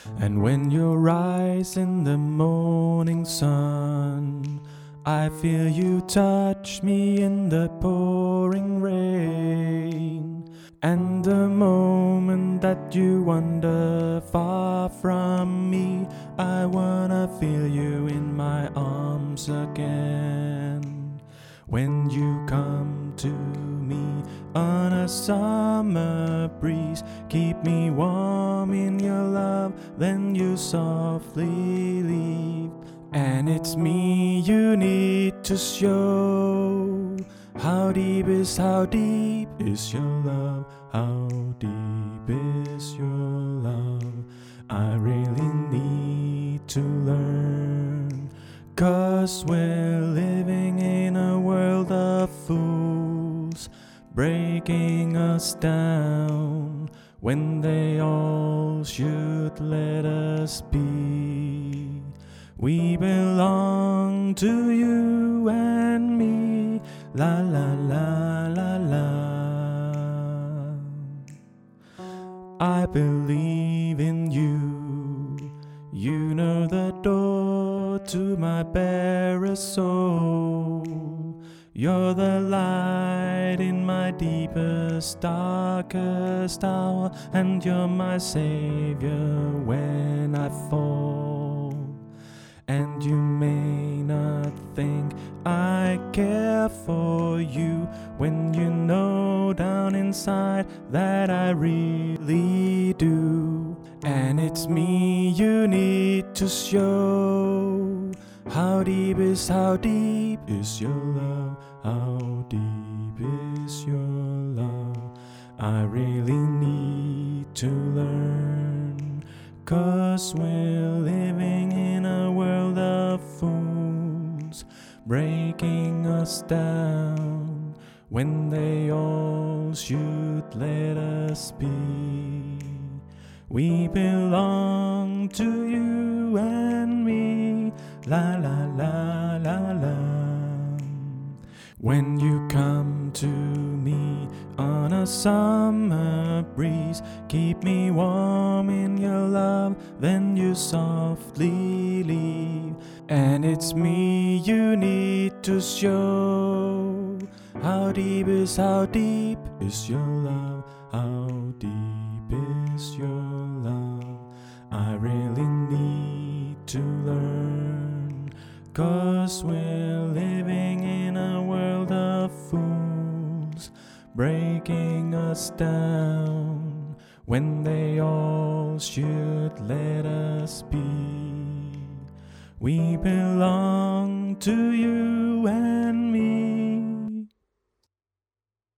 And when you rise in the morning sun, I feel you touch me in the pouring rain. And the moment that you wander far from me, I wanna feel you in my arms again. When you come to me on a summer breeze, keep me warm in your love, then you softly leave. And it's me you need to show. How deep is your love? How deep is your love? I really need to learn. 'Cause we're living in a world of fools, breaking us down when they all should let us be. We belong to you and me, la la la la la. I believe in you. You know the door to my barest soul. You're the light in my deepest, darkest hour, and you're my savior when I fall. And you may not think I care for you, when you know down inside that I really do. And it's me you need to show. How deep is your love? How deep is your love? I really need to learn. 'Cause we're living in a world of fools, breaking us down when they all should let us be. We belong to you and me, la la la la la. When you come to me on a summer breeze, keep me warm in your love, then you softly leave. And it's me you need to show. How deep is your love? How deep is your love? I really need to learn. 'Cause we're living in a world of fools, breaking us down when they all should let us be. We belong to you and